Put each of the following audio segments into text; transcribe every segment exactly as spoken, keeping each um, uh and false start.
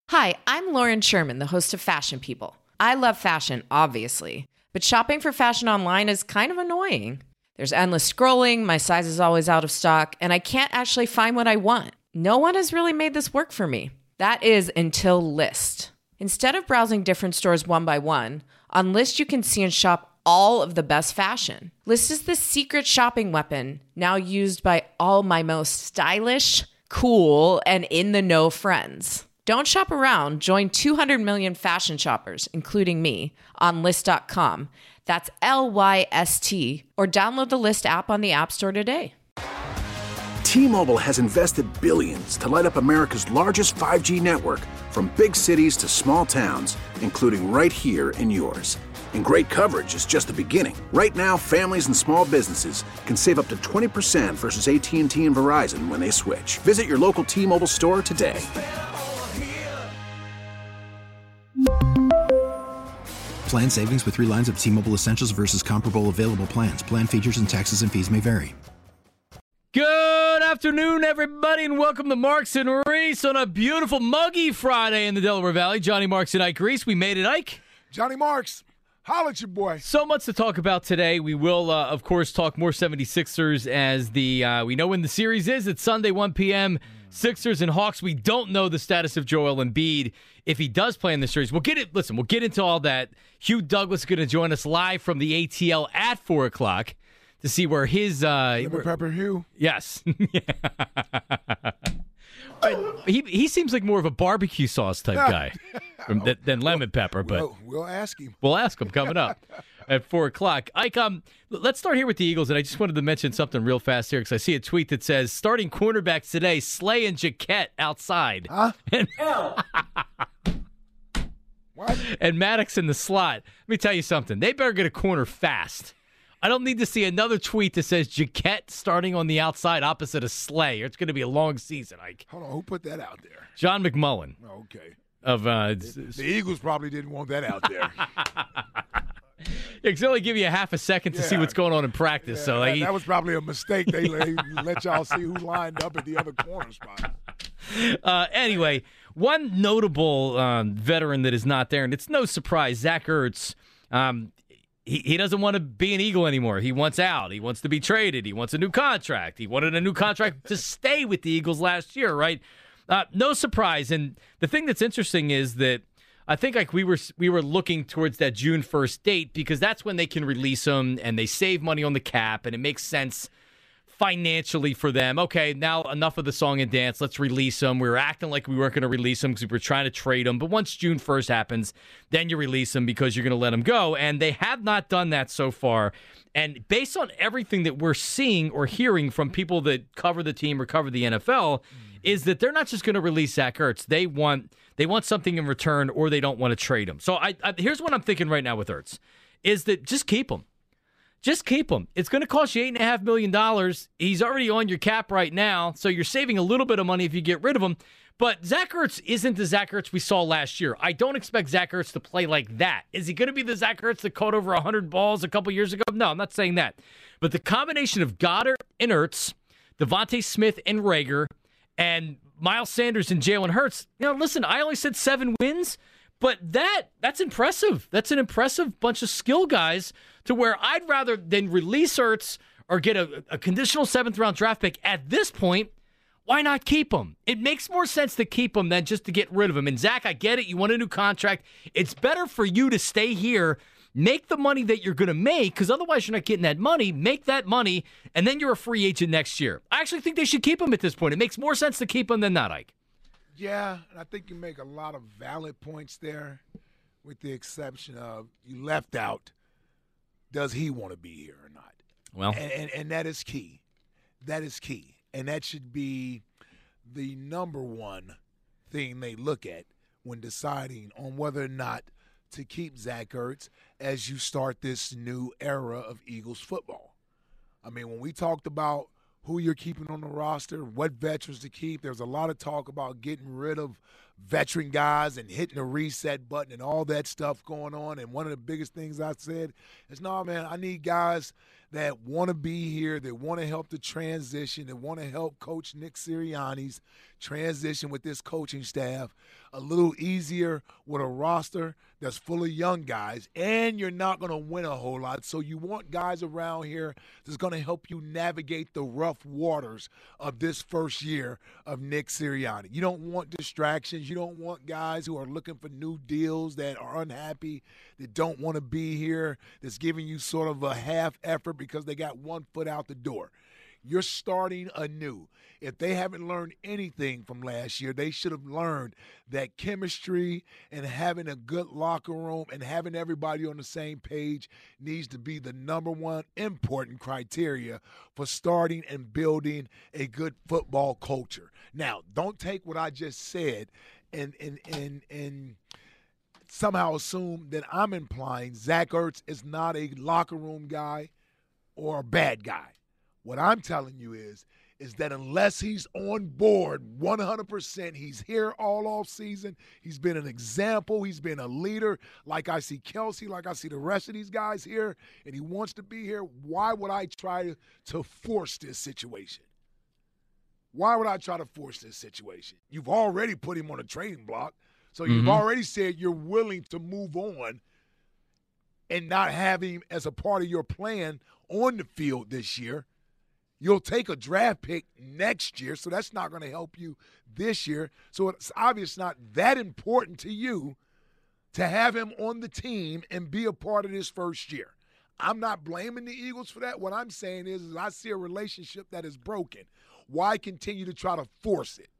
Hi, I'm Lauren Sherman, the host of Fashion People. I love fashion, obviously, but shopping for fashion online is kind of annoying. There's endless scrolling, my size is always out of stock, and I can't actually find what I want. No one has really made this work for me. That is until Lyst. Instead of browsing different stores one by one, on Lyst you can see and shop all of the best fashion. Lyst is the secret shopping weapon, now used by all my most stylish, cool, and in-the-know friends. Don't shop around. Join two hundred million fashion shoppers, including me, on Lyst dot com. That's L Y S T. Or download the Lyst app on the App Store today. T-Mobile has invested billions to light up America's largest five G network, from big cities to small towns, including right here in yours. And great coverage is just the beginning. Right now, families and small businesses can save up to twenty percent versus A T and T and Verizon when they switch. Visit your local T-Mobile store today. Plan savings with three lines of T-Mobile Essentials versus comparable available plans. Plan features and taxes and fees may vary. Good afternoon, everybody, and welcome to Marks and Reese on a beautiful, muggy Friday in the Delaware Valley. Johnny Marks and Ike Reese. We made it, Ike. Johnny Marks, holla at your boy. So much to talk about today. We will, uh, of course, talk more seventy-sixers as the uh, we know when the series is. It's Sunday, one p.m. Sixers and Hawks. We don't know the status of Joel Embiid if he does play in the series. We'll get it. Listen, we'll get into all that. Hugh Douglas is going to join us live from the A T L at four o'clock to see where his uh, Lemon Pepper Hugh. Yes. he he seems like more of a barbecue sauce type guy from, than, than lemon pepper. But we'll, we'll ask him. We'll ask him coming up at four o'clock. Ike, um, let's start here with the Eagles, and I just wanted to mention something real fast here because I see a tweet that says, starting cornerbacks today, Slay and Jaquette outside. Huh? And, what? And Maddox in the slot. Let me tell you something. They better get a corner fast. I don't need to see another tweet that says Jaquette starting on the outside opposite of Slay. It's going to be a long season, Ike. Hold on, who put that out there? John McMullen. Oh, okay. Of uh, the, the Eagles probably didn't want that out there. Yeah, cause they only give you a half a second to yeah. see what's going on in practice. Yeah, so like, that, that was probably a mistake. They, they let y'all see who lined up at the other corner spot. Uh, anyway, one notable um, veteran that is not there, and it's no surprise, Zach Ertz. Um, he, he doesn't want to be an Eagle anymore. He wants out. He wants to be traded. He wants a new contract. He wanted a new contract to stay with the Eagles last year, right? Uh, no surprise. And the thing that's interesting is that I think like we were we were looking towards that June first date because that's when they can release them and they save money on the cap and it makes sense financially for them. Okay, now enough of the song and dance. Let's release them. We were acting like we weren't going to release them because we were trying to trade them. But once June first happens, then you release them because you're going to let them go. And they have not done that so far. And based on everything that we're seeing or hearing from people that cover the team or cover the N F L, is that they're not just going to release Zach Ertz. They want they want something in return, or they don't want to trade him. So I, I here's what I'm thinking right now with Ertz, is that just keep him. Just keep him. It's going to cost you eight point five million dollars. He's already on your cap right now, so you're saving a little bit of money if you get rid of him. But Zach Ertz isn't the Zach Ertz we saw last year. I don't expect Zach Ertz to play like that. Is he going to be the Zach Ertz that caught over one hundred balls a couple years ago? No, I'm not saying that. But the combination of Goddard and Ertz, Devontae Smith and Rager, and Miles Sanders and Jalen Hurts, you know, listen, I only said seven wins, but that that's impressive. That's an impressive bunch of skill guys to where I'd rather than release Ertz or get a, a conditional seventh-round draft pick at this point. Why not keep him? It makes more sense to keep him than just to get rid of him. And, Zach, I get it. You want a new contract. It's better for you to stay here, make the money that you're going to make, because otherwise you're not getting that money. Make that money, and then you're a free agent next year. I actually think they should keep him at this point. It makes more sense to keep him than not, Ike. Yeah, and I think you make a lot of valid points there, with the exception of you left out, does he want to be here or not? Well, and, and, and that is key. That is key. And that should be the number one thing they look at when deciding on whether or not to keep Zach Ertz as you start this new era of Eagles football. I mean, when we talked about who you're keeping on the roster, what veterans to keep, there's a lot of talk about getting rid of veteran guys and hitting the reset button and all that stuff going on. And one of the biggest things I said is, no, man, I need guys that want to be here, that want to help the transition, that want to help Coach Nick Sirianni's transition with this coaching staff a little easier with a roster that's full of young guys, and you're not going to win a whole lot. So you want guys around here that's going to help you navigate the rough waters of this first year of Nick Sirianni. You don't want distractions. You don't want guys who are looking for new deals, that are unhappy, that don't want to be here, that's giving you sort of a half effort because they got one foot out the door. You're starting anew. If they haven't learned anything from last year, they should have learned that chemistry and having a good locker room and having everybody on the same page needs to be the number one important criteria for starting and building a good football culture. Now, don't take what I just said and and and and somehow assume that I'm implying Zach Ertz is not a locker room guy or a bad guy. What I'm telling you is, is that unless he's on board one hundred percent, he's here all off season, he's been an example, he's been a leader, like I see Kelsey, like I see the rest of these guys here, and he wants to be here, why would I try to, to force this situation? Why would I try to force this situation? You've already put him on a trading block, so you've mm-hmm. already said you're willing to move on and not have him as a part of your plan on the field this year. You'll take a draft pick next year, so that's not going to help you this year. So it's obviously not that important to you to have him on the team and be a part of this first year. I'm not blaming the Eagles for that. What I'm saying is, is I see a relationship that is broken. Why continue to try to force it?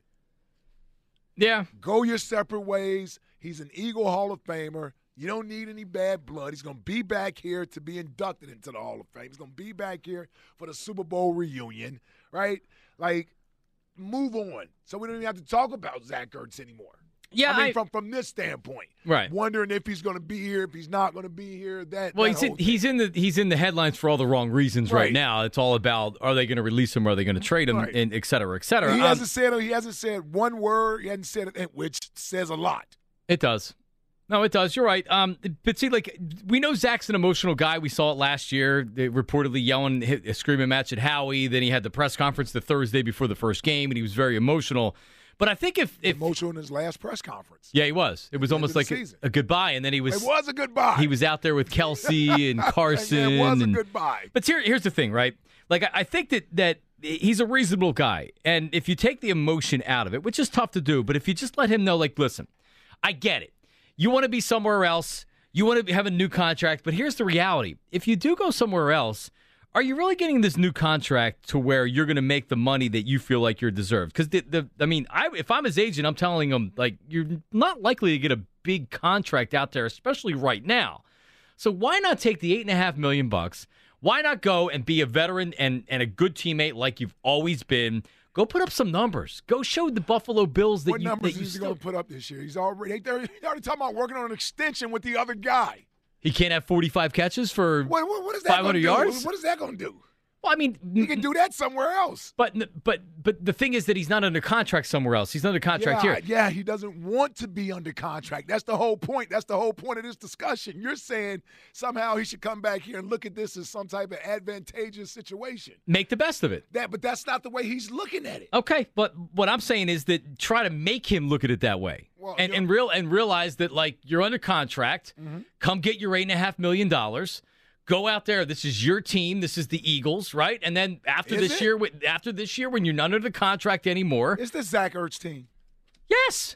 Yeah. Go your separate ways. He's an Eagle Hall of Famer. You don't need any bad blood. He's going to be back here to be inducted into the Hall of Fame. He's going to be back here for the Super Bowl reunion, right? Like, move on. So we don't even have to talk about Zach Ertz anymore. Yeah, I mean, I, from from this standpoint, right? Wondering if he's going to be here, if he's not going to be here. That well, that he's in, he's in the he's in the headlines for all the wrong reasons right, right now. It's all about, are they going to release him, or are they going to trade him, right, and et cetera, et cetera. He um, hasn't said he hasn't said one word. He hasn't said it, which says a lot. It does. No, it does. You're right. Um, but see, like, we know Zach's an emotional guy. We saw it last year. They reportedly yelling, hit a screaming match at Howie. Then he had the press conference the Thursday before the first game, and he was very emotional. But I think if, if emotional in his last press conference. Yeah, he was. It was almost like a, a goodbye, and then he was. It was a goodbye. He was out there with Kelsey and Carson. Yeah, it was and, a goodbye. But here, here's the thing, right? Like, I, I think that that he's a reasonable guy, and if you take the emotion out of it, which is tough to do, but if you just let him know, like, listen, I get it. You want to be somewhere else. You want to have a new contract, but here's the reality: if you do go somewhere else, are you really getting this new contract to where you're going to make the money that you feel like you're deserved? Because, the, the, I mean, I, if I'm his agent, I'm telling him, like, you're not likely to get a big contract out there, especially right now. So why not take the eight and a half million bucks? Why not go and be a veteran and, and a good teammate like you've always been? Go put up some numbers. Go show the Buffalo Bills that what you. numbers that you is he still... going to put up this year? He's already they're, they're already talking about working on an extension with the other guy. He can't have forty-five catches for what, what, what is that five hundred yards? What is that going to do? Well, I mean, he can do that somewhere else. But but but the thing is that he's not under contract somewhere else. He's under contract yeah, here. Yeah, he doesn't want to be under contract. That's the whole point. That's the whole point of this discussion. You're saying somehow he should come back here and look at this as some type of advantageous situation. Make the best of it. That, but that's not the way he's looking at it. Okay, but what I'm saying is that try to make him look at it that way. Well, and and real and realize that, like, you're under contract. Mm-hmm. Come get your eight and a half million dollars. Go out there. This is your team. This is the Eagles, right? And then after is this it? year, after this year, when you're not under the contract anymore, it's the Zach Ertz team. Yes.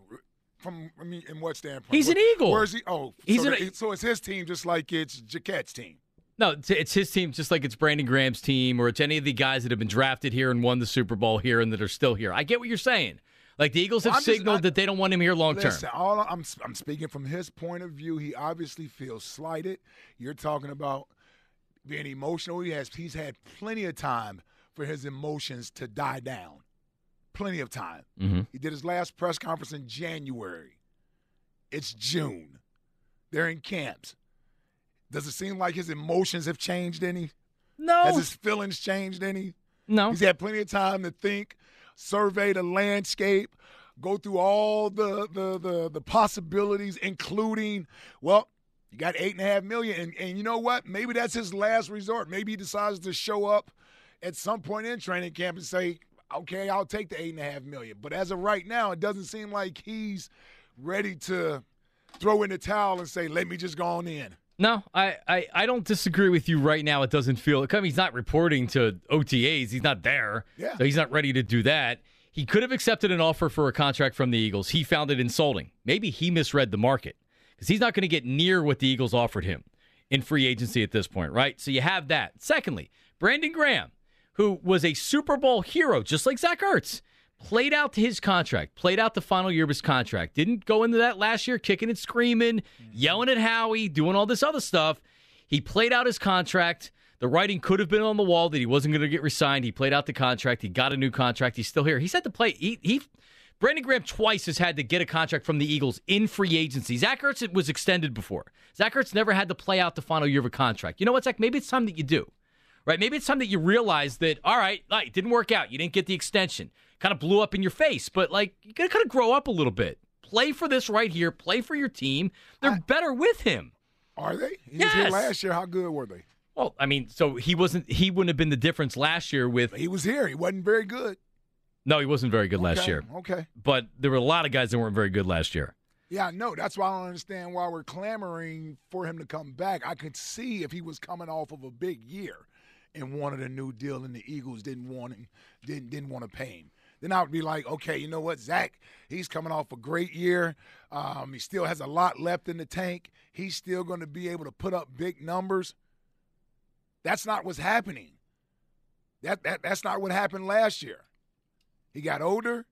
From I mean, in what standpoint? He's what, an Eagle. Where's he? Oh, he's so, an, the, so it's his team, just like it's Jaquette's team. No, it's, it's his team, just like it's Brandon Graham's team, or it's any of the guys that have been drafted here and won the Super Bowl here and that are still here. I get what you're saying. Like, the Eagles have well, signaled just, I, that they don't want him here long term. Listen, all I'm I'm speaking from his point of view. He obviously feels slighted. You're talking about being emotional. He has he's had plenty of time for his emotions to die down. Plenty of time. Mm-hmm. He did his last press conference in January. It's June. They're in camps. Does it seem like his emotions have changed any? No. Has his feelings changed any? No. He's had plenty of time to think, survey the landscape, go through all the the the, the possibilities, including, well, you got eight and a half million, and, and you know what? Maybe that's his last resort. Maybe he decides to show up at some point in training camp and say, okay, I'll take the eight and a half million. But as of right now, it doesn't seem like he's ready to throw in the towel and say, let me just go on in. No, I, I, I don't disagree with you right now. It doesn't feel – I mean, he's not reporting to O T As. He's not there. Yeah. So he's not ready to do that. He could have accepted an offer for a contract from the Eagles. He found it insulting. Maybe he misread the market because he's not going to get near what the Eagles offered him in free agency at this point, right? So you have that. Secondly, Brandon Graham, who was a Super Bowl hero, just like Zach Ertz, played out his contract, played out the final year of his contract, didn't go into that last year kicking and screaming, mm-hmm. yelling at Howie, doing all this other stuff. He played out his contract. The writing could have been on the wall that he wasn't going to get re-signed. He played out the contract. He got a new contract. He's still here. He's had to play. He, he Brandon Graham twice has had to get a contract from the Eagles in free agency. Zach Ertz was extended before. Zach Ertz never had to play out the final year of a contract. You know what, Zach? Maybe it's time that you do. Right? Maybe it's time that you realize that, all right, like, it didn't work out. You didn't get the extension. Kind of blew up in your face. But, like, you got to kind of grow up a little bit. Play for this right here. Play for your team. They're I, better with him. Are they? He yes. was here last year. How good were they? Well, I mean, so he wasn't. He wouldn't have been the difference last year with. He was here. He wasn't very good. No, he wasn't very good okay, last year. Okay. But there were a lot of guys that weren't very good last year. Yeah, I know. That's why I don't understand why we're clamoring for him to come back. I could see if he was coming off of a big year and wanted a new deal, and the Eagles didn't want him, didn't didn't want to pay him. Then I would be like, okay, you know what, Zach, he's coming off a great year. Um, he still has a lot left in the tank. He's still going to be able to put up big numbers. That's not what's happening. That, that That's not what happened last year. He got older.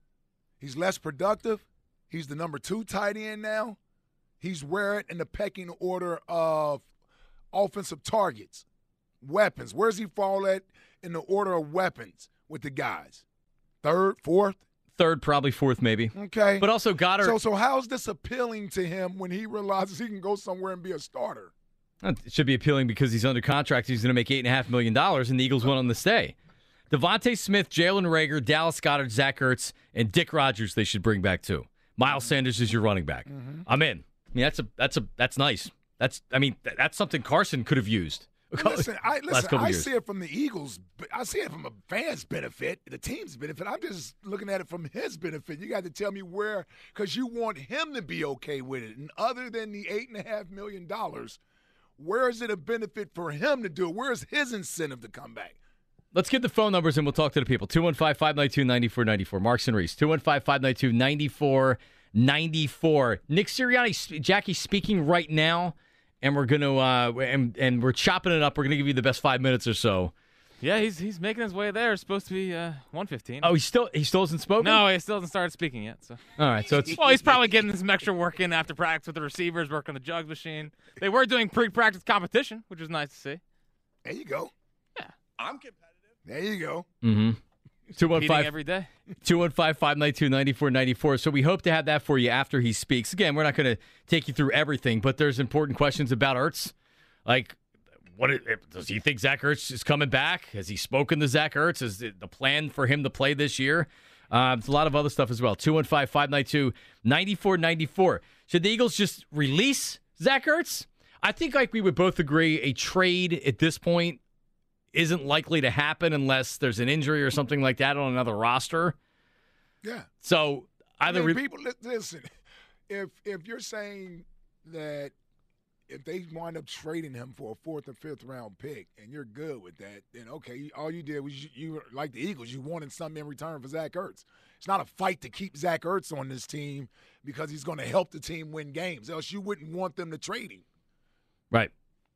He's less productive. He's the number two tight end now. He's where it in the pecking order of offensive targets, weapons. Where's he fall at in the order of weapons with the guys? Third, fourth? Third, probably fourth, maybe. Okay. But also Goddard. So, so how's this appealing to him when he realizes he can go somewhere and be a starter? It should be appealing because he's under contract. He's going to make eight point five million dollars, and the Eagles want him to stay. Devontae Smith, Jalen Reagor, Dallas Goedert, Zach Ertz, and Dick Rogers they should bring back too. Miles Sanders is your running back. Mm-hmm. I'm in. I mean, that's a that's a that's nice. That's I mean that's something Carson could have used. Listen, I, listen, I years. see it from the Eagles. I see it from a fan's benefit, the team's benefit. I'm just looking at it from his benefit. You got to tell me where, because you want him to be okay with it. And other than the eight and a half million dollars, where is it a benefit for him to do it? Where is his incentive to come back? Let's get the phone numbers and we'll talk to the people. two one five, five nine two, nine four nine four. Marks and Reese. two one five, five nine two, nine four nine four. Nick Sirianni, Jackie speaking right now. And we're gonna uh, and and we're chopping it up. We're gonna give you the best five minutes or so. Yeah, he's he's making his way there. It's supposed to be uh, one fifteen. Oh, he still he still hasn't spoken? No, he still hasn't started speaking yet. So all right, so it's well, he's probably getting some extra work in after practice with the receivers, working the jugs machine. They were doing pre-practice competition, which was nice to see. There you go. Yeah, I'm competitive. There you go. Mm-hmm. Two one five every day. Two one five five nine two ninety four ninety four. So we hope to have that for you after he speaks. Again, we're not going to take you through everything, but there's important questions about Ertz. Like, what does he think Zach Ertz is coming back? Has he spoken to Zach Ertz? Is it the plan for him to play this year? Uh, there's a lot of other stuff as well. two one five, five nine two, nine four nine four. Should the Eagles just release Zach Ertz? I think like we would both agree a trade at this point isn't likely to happen unless there's an injury or something like that on another roster. Yeah. So either I mean, re- people listen. If if you're saying that if they wind up trading him for a fourth or fifth round pick, and you're good with that, then okay, all you did was you, you like the Eagles, you wanted something in return for Zach Ertz. It's not a fight to keep Zach Ertz on this team because he's going to help the team win games. Else you wouldn't want them to trade him. Right.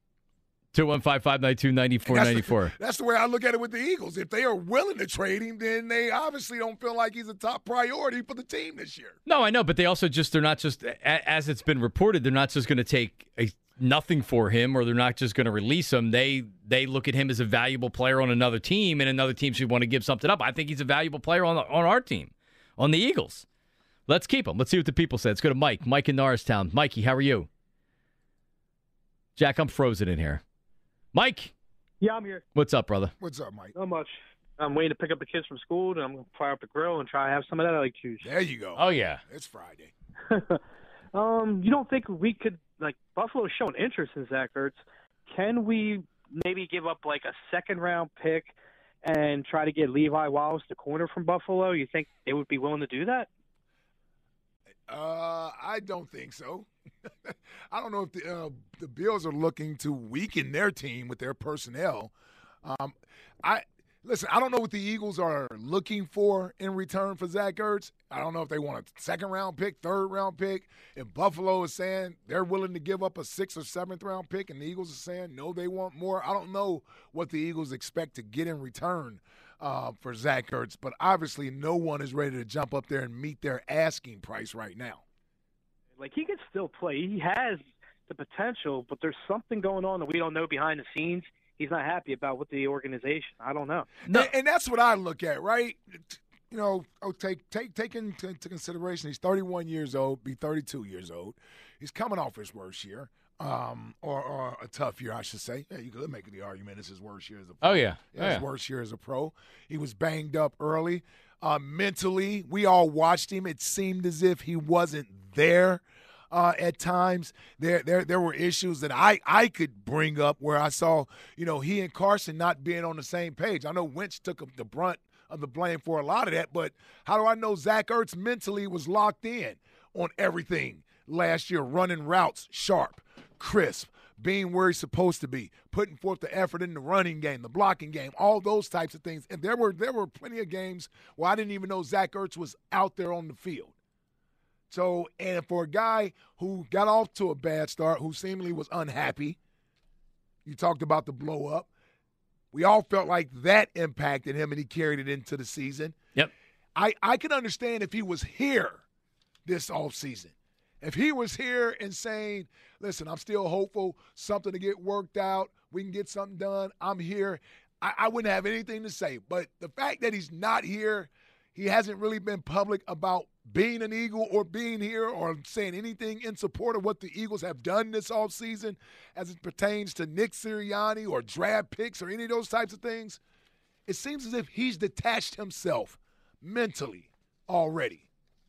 two one five, five nine two, nine four nine four. That's the, that's the way I look at it with the Eagles. If they are willing to trade him, then they obviously don't feel like he's a top priority for the team this year. No, I know, but they also just, they're not just, as it's been reported, they're not just going to take a nothing for him, or they're not just going to release him. They they look at him as a valuable player on another team, and another team should want to give something up. I think he's a valuable player on the, on our team, on the Eagles. Let's keep him. Let's see what the people say. Let's go to Mike. Mike in Norristown. Mikey, how are you? Jack, I'm frozen in here. Mike. Yeah, I'm here. What's up, brother? What's up, Mike? Not much. I'm waiting to pick up the kids from school, and I'm going to fire up the grill and try to have some of that I like juice. There you go. Oh, yeah. It's Friday. um, you don't think we could, like, Buffalo's showing interest in Zach Ertz. Can we maybe give up, like, a second-round pick and try to get Levi Wallace, the corner from Buffalo? You think they would be willing to do that? Uh, I don't think so. I don't know if the uh, the Bills are looking to weaken their team with their personnel. Um, I listen. I don't know what the Eagles are looking for in return for Zach Ertz. I don't know if they want a second round pick, third round pick. If Buffalo is saying they're willing to give up a sixth or seventh round pick, and the Eagles are saying no, they want more. I don't know what the Eagles expect to get in return uh, for Zach Ertz, but obviously no one is ready to jump up there and meet their asking price right now. Like, he can still play. He has the potential, but there's something going on that we don't know behind the scenes. He's not happy about with the organization. I don't know. No. And, and that's what I look at, right? You know, oh, take take take into, into consideration he's thirty-one years old, be thirty-two years old. He's coming off his worst year, um, or, or a tough year, I should say. Yeah, you could make the argument it's his worst year as a pro. Oh, yeah. yeah oh, his yeah. worst year as a pro. He was banged up early. Uh, mentally, we all watched him. It seemed as if he wasn't there. Uh, at times, there there there were issues that I, I could bring up where I saw, you know, he and Carson not being on the same page. I know Wentz took the brunt of the blame for a lot of that, but how do I know Zach Ertz mentally was locked in on everything last year, running routes sharp, crisp, being where he's supposed to be, putting forth the effort in the running game, the blocking game, all those types of things. And there were there were plenty of games where I didn't even know Zach Ertz was out there on the field. So, and for a guy who got off to a bad start, who seemingly was unhappy, you talked about the blow up. We all felt like that impacted him, and he carried it into the season. Yep. I, I can understand if he was here this offseason. If he was here and saying, listen, I'm still hopeful, something to get worked out, we can get something done, I'm here, I, I wouldn't have anything to say. But the fact that he's not here, he hasn't really been public about being an Eagle or being here or saying anything in support of what the Eagles have done this offseason as it pertains to Nick Sirianni or draft picks or any of those types of things. It seems as if he's detached himself mentally already.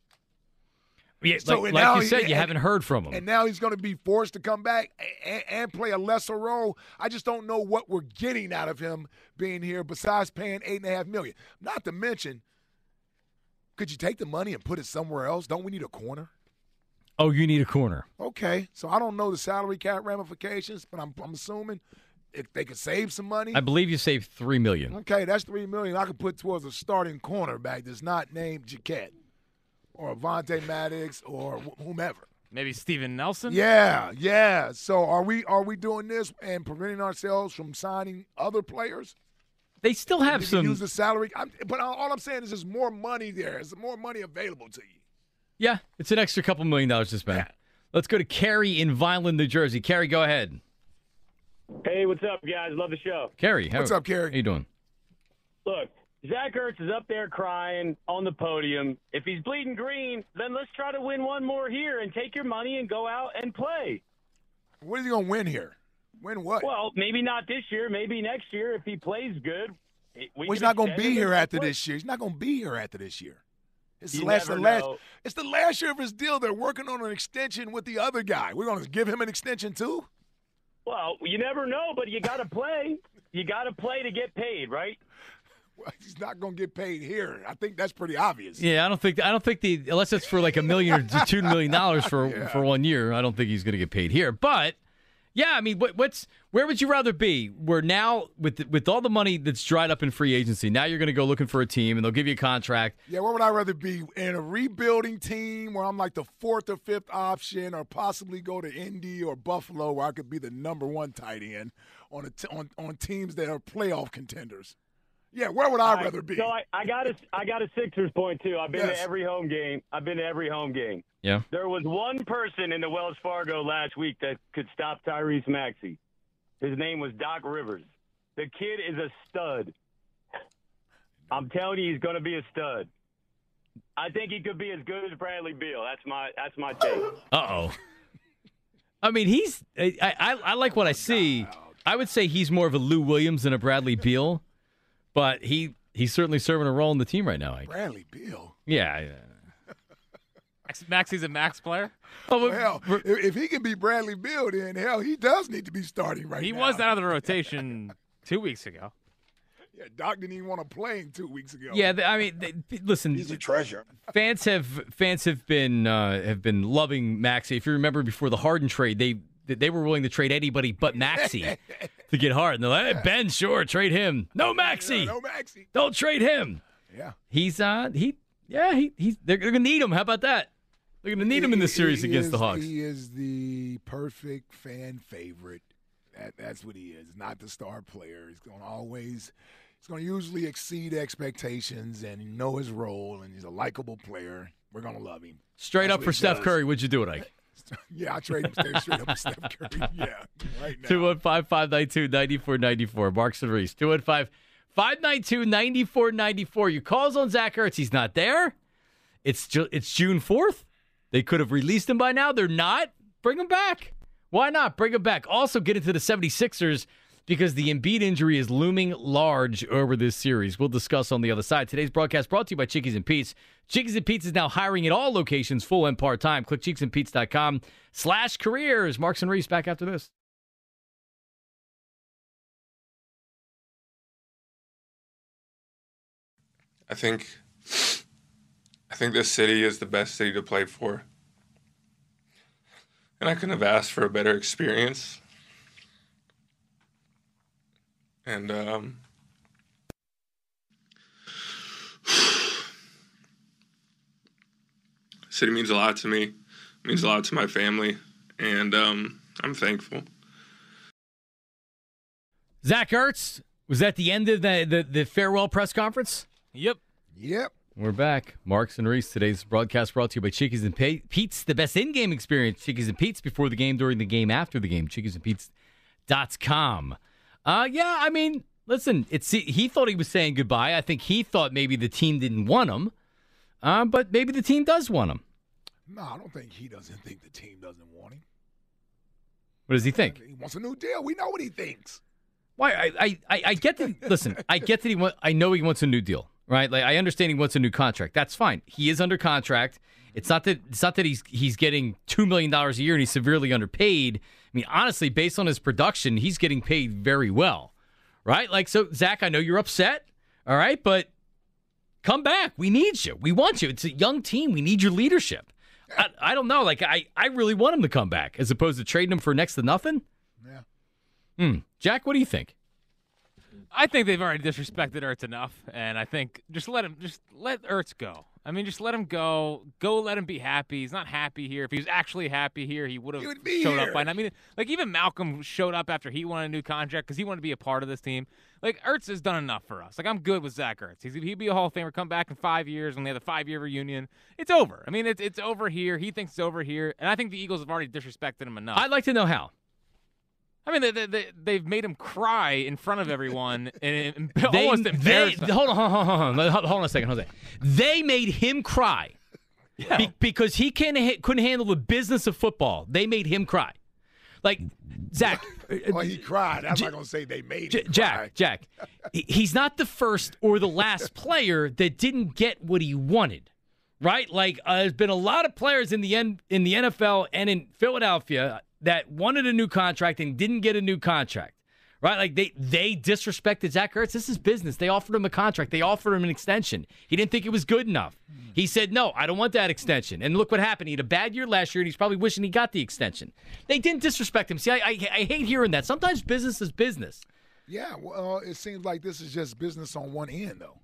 Yeah, so, like, like you he, said, you and, haven't heard from him. And now he's going to be forced to come back and, and play a lesser role. I just don't know what we're getting out of him being here besides paying eight and a half million. Not to mention, could you take the money and put it somewhere else? Don't we need a corner? Oh, you need a corner. Okay. So I don't know the salary cap ramifications, but I'm, I'm assuming if they could save some money. I believe you saved three million dollars. Okay, that's three million dollars I could put towards a starting cornerback that's not named Jaquette or Avonte Maddox or wh- whomever. Maybe Steven Nelson? Yeah, yeah. So are we are we doing this and preventing ourselves from signing other players? They still have Did some. you use the salary, I'm, but all I'm saying is there's more money there. There's more money available to you. Yeah, it's an extra couple million dollars to spend. Yeah. Let's go to Kerry in Vineland, New Jersey. Kerry, go ahead. Hey, what's up, guys? Love the show. Kerry, how, what's up, Kerry? How you doing? Look, Zach Ertz is up there crying on the podium. If he's bleeding green, then let's try to win one more here and take your money and go out and play. What is he going to win here? Win what? Well, maybe not this year. Maybe next year if he plays good. We well, he's not going to be here after this year. He's not going to be here after this year. It's the last, the last. It's the last year of his deal. They're working on an extension with the other guy. We're going to give him an extension too? Well, you never know, but you got to play. You got to play to get paid, right? Well, he's not going to get paid here. I think that's pretty obvious. Yeah, I don't think I don't think the unless it's for like a million or two million dollars for yeah. for one year. I don't think he's going to get paid here. But yeah, I mean, what, what's where would you rather be? We're now with with all the money that's dried up in free agency. Now you're going to go looking for a team, and they'll give you a contract. Yeah, where would I rather be? In a rebuilding team where I'm like the fourth or fifth option, or possibly go to Indy or Buffalo where I could be the number one tight end on a t- on on teams that are playoff contenders. Yeah, where would I rather be? So I, I got a I got a Sixers point too. I've been yes. to every home game. I've been to every home game. Yeah. There was one person in the Wells Fargo last week that could stop Tyrese Maxey. His name was Doc Rivers. The kid is a stud. I'm telling you, he's going to be a stud. I think he could be as good as Bradley Beal. That's my that's my take. Uh oh. I mean, he's. I, I I like what I see. I would say he's more of a Lou Williams than a Bradley Beal. But he he's certainly serving a role in the team right now. Ike. Bradley Beal. Yeah. yeah. Max, Maxi's a max player. Oh, Well, hell, if, if he can be Bradley Beal, then hell, he does need to be starting right He now. was out of the rotation two weeks ago. Yeah, Doc didn't even want to play him two weeks ago. Yeah, I mean, they, listen. He's a treasure. Fans have fans have been uh, have been loving Maxey. If you remember, before the Harden trade, they they were willing to trade anybody but Maxey to get Harden. They're like, hey, Ben, sure, trade him. No Maxey. Yeah, no Maxey. Don't trade him. Yeah, he's uh he yeah he he's they're, they're gonna need him. How about that? They're gonna need him in this series he against is, the Hawks. He is the perfect fan favorite. That, that's what he is. Not the star player. He's going to always. He's going to usually exceed expectations and know his role, and he's a likable player. We're going to love him. Straight That's up what for he Steph does. Curry, would you do it, Ike? Yeah, I trade him straight, straight up with Steph Curry. Yeah, right now. two one five, five nine two, nine four nine four. Marks and Reese. two one five, five nine two, nine four nine four. Your calls on Zach Ertz. He's not there. It's ju- it's June fourth. They could have released him by now. They're not. Bring him back. Why not? Bring him back. Also, get into the seventy-sixers because the Embiid injury is looming large over this series. We'll discuss on the other side. Today's broadcast brought to you by Chickies and Pete's. Chickies and Pete's is now hiring at all locations, full and part-time. Click cheeksandpete's.com slash careers. Marks and Reese back after this. I think I think this city is the best city to play for. And I couldn't have asked for a better experience. And um, city means a lot to me. It means a lot to my family. And um, I'm thankful. Zach Ertz, was that the end of the, the, the farewell press conference? Yep. Yep. We're back. Marks and Reese. Today's broadcast brought to you by Chickies and Pe- Pete's, the best in-game experience. Chickies and Pete's before the game, during the game, after the game. Chickies and Pete's dot com. Uh, yeah, I mean, listen, it's he thought he was saying goodbye. I think he thought maybe the team didn't want him, uh, but maybe the team does want him. No, I don't think he doesn't think the team doesn't want him. What does he think? He wants a new deal. We know what he thinks. Why? I I, I, I get that. Listen, I get that he want. I know he wants a new deal, right? Like I understand he wants a new contract. That's fine. He is under contract. It's not that it's not that he's he's getting two million dollars a year and he's severely underpaid. I mean, honestly, based on his production, he's getting paid very well, right? Like, so Zach, I know you're upset, all right, but come back. We need you. We want you. It's a young team. We need your leadership. I, I don't know. Like, I, I really want him to come back as opposed to trading him for next to nothing. Yeah. Hmm. Jack, what do you think? I think they've already disrespected Ertz enough, and I think just let him, just let Ertz go. I mean, just let him go. Go, let him be happy. He's not happy here. If he was actually happy here, he would have showed here. up by now. I mean, like even Malcolm showed up after he wanted a new contract because he wanted to be a part of this team. Like Ertz has done enough for us. Like I'm good with Zach Ertz. He's, he'd be a Hall of Famer. Come back in five years when they have the five-year reunion. It's over. I mean, it's it's over here. He thinks it's over here, and I think the Eagles have already disrespected him enough. I'd like to know how. I mean, they, they, they, they've made him cry in front of everyone and, and They, almost they, embarrassed him. hold on, hold on, hold on, hold on a second, hold on a second. They made him cry Yeah. Be- because he can't ha- couldn't handle the business of football. They made him cry. Like, Zach. Well, he cried. I'm J- not going to say they made J- him cry. Jack, Jack, he- he's not the first or the last player that didn't get what he wanted, right? Like, uh, there's been a lot of players in the N- in the N F L and in Philadelphia that wanted a new contract and didn't get a new contract, right? Like, they, they disrespected Zach Ertz. This is business. They offered him a contract. They offered him an extension. He didn't think it was good enough. He said, no, I don't want that extension. And look what happened. He had a bad year last year, and he's probably wishing he got the extension. They didn't disrespect him. See, I, I, I hate hearing that. Sometimes business is business. Yeah, well, it seems like this is just business on one end, though.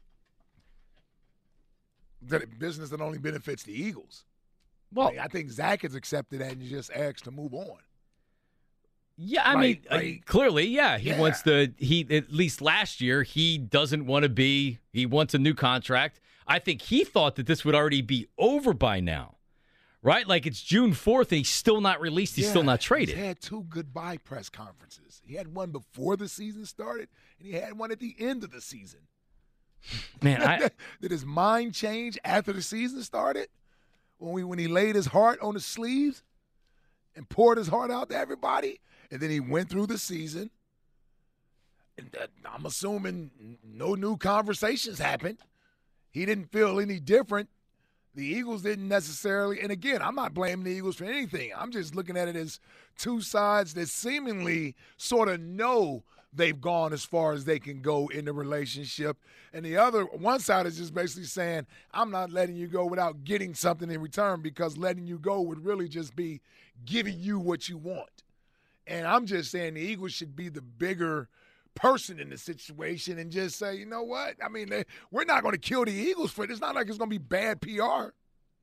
That business that only benefits the Eagles. Well, Like, I think Zach has accepted that and just asked to move on. yeah, I Right, mean, uh, right. clearly, yeah, he Yeah. wants to. He at least last year he doesn't want to be. He wants a new contract. I think he thought that this would already be over by now, right? Like it's June fourth and he's still not released. He's Yeah, still not traded. He's had two goodbye press conferences. He had one before the season started, and he had one at the end of the season. Man, I, Did his mind change after the season started? When we when he laid his heart on his sleeves and poured his heart out to everybody, and then he went through the season. I'm assuming no new conversations happened. He didn't feel any different. The Eagles didn't necessarily, and again, I'm not blaming the Eagles for anything. I'm just looking at it as two sides that seemingly sort of know they've gone as far as they can go in the relationship. And the other, one side is just basically saying, I'm not letting you go without getting something in return, because letting you go would really just be giving you what you want. And I'm just saying the Eagles should be the bigger person in the situation and just say, you know what? I mean, they, we're not going to kill the Eagles for it. It's not like it's going to be bad P R.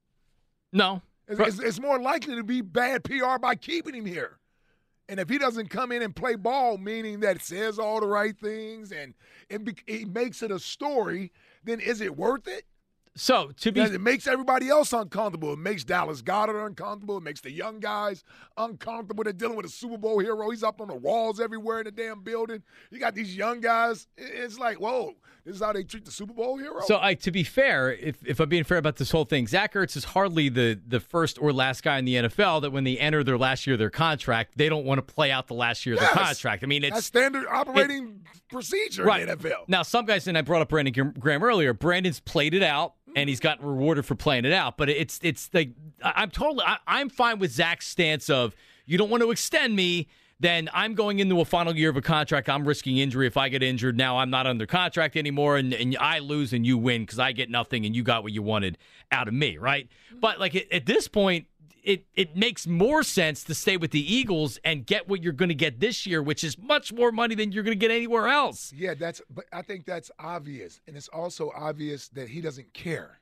No. It's, it's, it's more likely to be bad P R by keeping him here. And if he doesn't come in and play ball, meaning that it says all the right things and it, be, it makes it a story, then is it worth it? So to be, it makes everybody else uncomfortable. It makes Dallas Goedert uncomfortable. It makes the young guys uncomfortable. They're dealing with a Super Bowl hero. He's up on the walls everywhere in the damn building. You got these young guys. It's like, whoa, this is how they treat the Super Bowl hero? So I, to be fair, if, if I'm being fair about this whole thing, Zach Ertz is hardly the, the first or last guy in the N F L that when they enter their last year of their contract, they don't want to play out the last year of yes. their contract. I mean, it's that's standard operating it, procedure right. in the N F L. Now, some guys, and I brought up Brandon Graham earlier, Brandon's played it out. And he's gotten rewarded for playing it out. But it's it's like I'm totally I, I'm fine with Zach's stance of you don't want to extend me, then I'm going into a final year of a contract. I'm risking injury. If I get injured, now I'm not under contract anymore, and, and I lose and you win because I get nothing and you got what you wanted out of me, right? But like at, at this point, it it makes more sense to stay with the Eagles and get what you're going to get this year, which is much more money than you're going to get anywhere else. Yeah, that's. But I think that's obvious, and it's also obvious that he doesn't care